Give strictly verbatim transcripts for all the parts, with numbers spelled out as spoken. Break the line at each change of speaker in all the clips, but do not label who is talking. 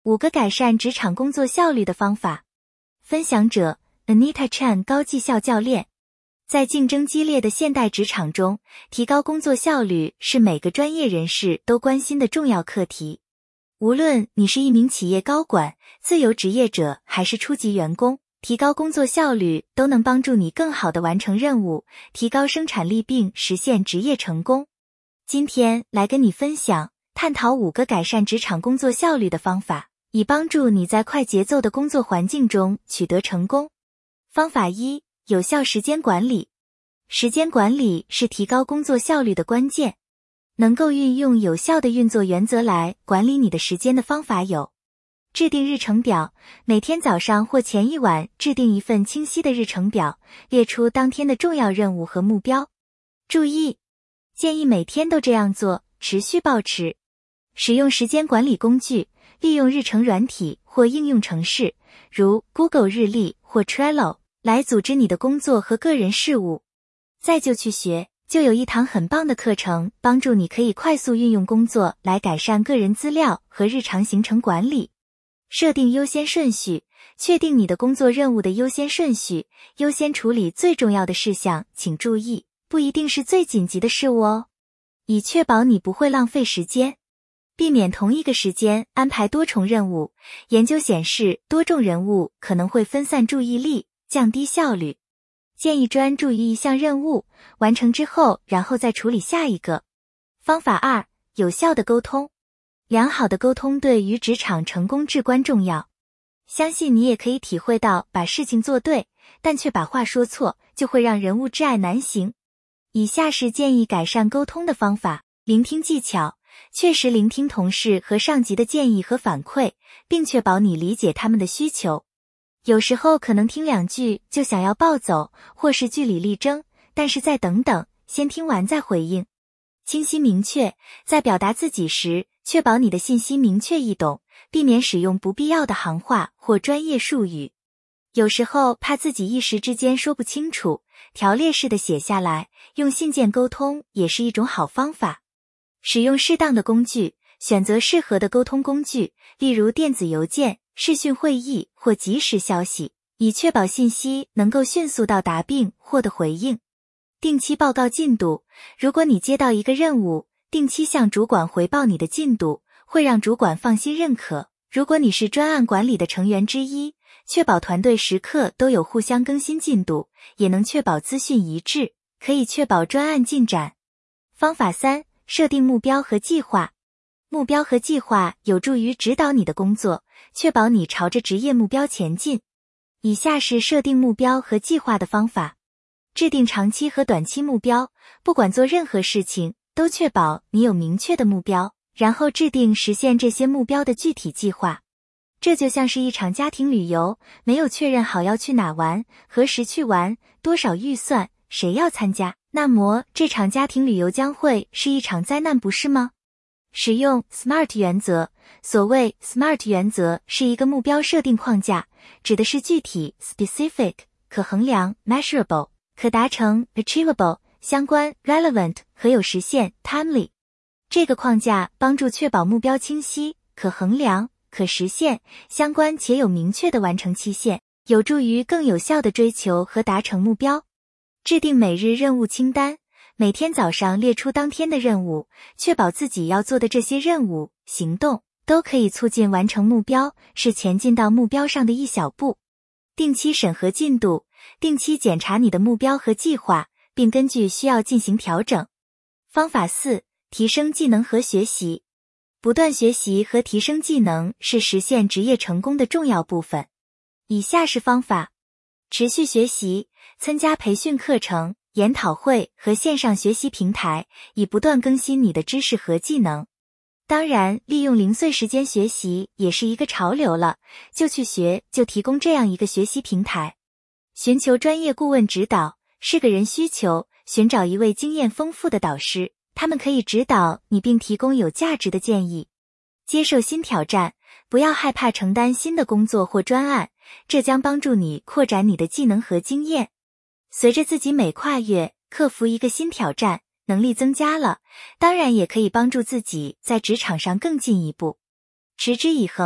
五个改善职场工作效率的方法。分享者 Anita Chan 高绩效教练。在竞争激烈的现代职场中，提高工作效率是每个专业人士都关心的重要课题。无论你是一名企业高管、自由职业者还是初级员工，提高工作效率都能帮助你更好地完成任务，提高生产力并实现职业成功。今天来跟你分享，探讨五个改善职场工作效率的方法，以帮助你在快节奏的工作环境中取得成功。方法一，有效时间管理。时间管理是提高工作效率的关键。能够运用有效的运作原则来管理你的时间的方法有：制定日程表，每天早上或前一晚制定一份清晰的日程表，列出当天的重要任务和目标。注意，建议每天都这样做，持续保持。使用时间管理工具，利用日程软体或应用程式，如 Google 日历或 Trello， 来组织你的工作和个人事务。再就去学，就有一堂很棒的课程，帮助你可以快速运用工作来改善个人资料和日常行程管理。设定优先顺序，确定你的工作任务的优先顺序，优先处理最重要的事项，请注意，不一定是最紧急的事物哦，以确保你不会浪费时间。避免同一个时间安排多重任务，研究显示多重任务可能会分散注意力，降低效率。建议专注于一项任务，完成之后，然后再处理下一个。方法二，有效的沟通。良好的沟通对于职场成功至关重要。相信你也可以体会到，把事情做对，但却把话说错，就会让人物挚爱难行。以下是建议改善沟通的方法。聆听技巧，确实聆听同事和上级的建议和反馈，并确保你理解他们的需求。有时候可能听两句就想要暴走，或是据理力争，但是再等等，先听完再回应。清晰明确，在表达自己时，确保你的信息明确易懂，避免使用不必要的行话或专业术语。有时候怕自己一时之间说不清楚，条列式的写下来，用信件沟通也是一种好方法。使用适当的工具，选择适合的沟通工具，例如电子邮件、视讯会议或即时消息，以确保信息能够迅速到达并获得回应。定期报告进度，如果你接到一个任务，定期向主管回报你的进度，会让主管放心认可。如果你是专案管理的成员之一，确保团队时刻都有互相更新进度，也能确保资讯一致，可以确保专案进展。方法三，设定目标和计划。目标和计划有助于指导你的工作，确保你朝着职业目标前进。以下是设定目标和计划的方法。制定长期和短期目标，不管做任何事情，都确保你有明确的目标，然后制定实现这些目标的具体计划。这就像是一场家庭旅游，没有确认好要去哪玩，何时去玩，多少预算，谁要参加，那么这场家庭旅游将会是一场灾难，不是吗？使用 SMART 原则。所谓 SMART 原则是一个目标设定框架，指的是具体 specific、可衡量 measurable、可达成 achievable、相关 relevant 和有实现 timely。这个框架帮助确保目标清晰、可衡量、可实现、相关且有明确的完成期限，有助于更有效的追求和达成目标。制定每日任务清单，每天早上列出当天的任务，确保自己要做的这些任务、行动都可以促进完成目标，是前进到目标上的一小步。定期审核进度，定期检查你的目标和计划，并根据需要进行调整。方法四，提升技能和学习。不断学习和提升技能是实现职业成功的重要部分。以下是方法：持续学习，参加培训课程、研讨会和线上学习平台，以不断更新你的知识和技能。当然，利用零碎时间学习也是一个潮流了，就去学就提供这样一个学习平台。寻求专业顾问指导，是个人需求，寻找一位经验丰富的导师，他们可以指导你并提供有价值的建议。接受新挑战，不要害怕承担新的工作或专案，这将帮助你扩展你的技能和经验。随着自己每跨越克服一个新挑战，能力增加了，当然也可以帮助自己在职场上更进一步。持之以恒，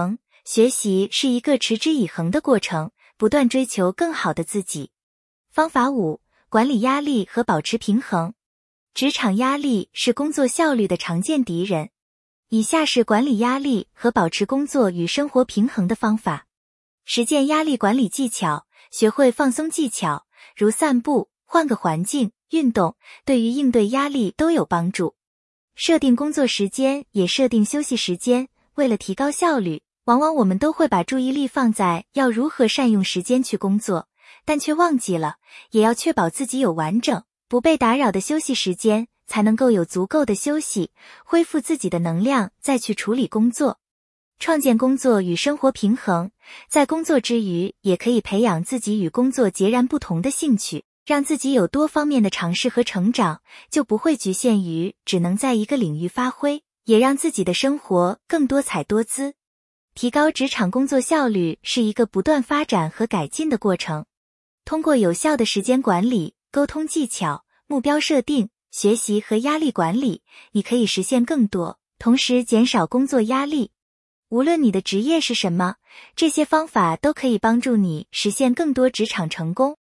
学习是一个持之以恒的过程，不断追求更好的自己。方法五，管理压力和保持平衡。职场压力是工作效率的常见敌人。以下是管理压力和保持工作与生活平衡的方法。实践压力管理技巧，学会放松技巧，如散步、换个环境、运动，对于应对压力都有帮助。设定工作时间，也设定休息时间。为了提高效率，往往我们都会把注意力放在要如何善用时间去工作，但却忘记了，也要确保自己有完整、不被打扰的休息时间，才能够有足够的休息，恢复自己的能量，再去处理工作。创建工作与生活平衡，在工作之余，也可以培养自己与工作截然不同的兴趣，让自己有多方面的尝试和成长，就不会局限于只能在一个领域发挥，也让自己的生活更多彩多姿。提高职场工作效率是一个不断发展和改进的过程。通过有效的时间管理、沟通技巧、目标设定、学习和压力管理，你可以实现更多，同时减少工作压力。无论你的职业是什么，这些方法都可以帮助你实现更多职场成功。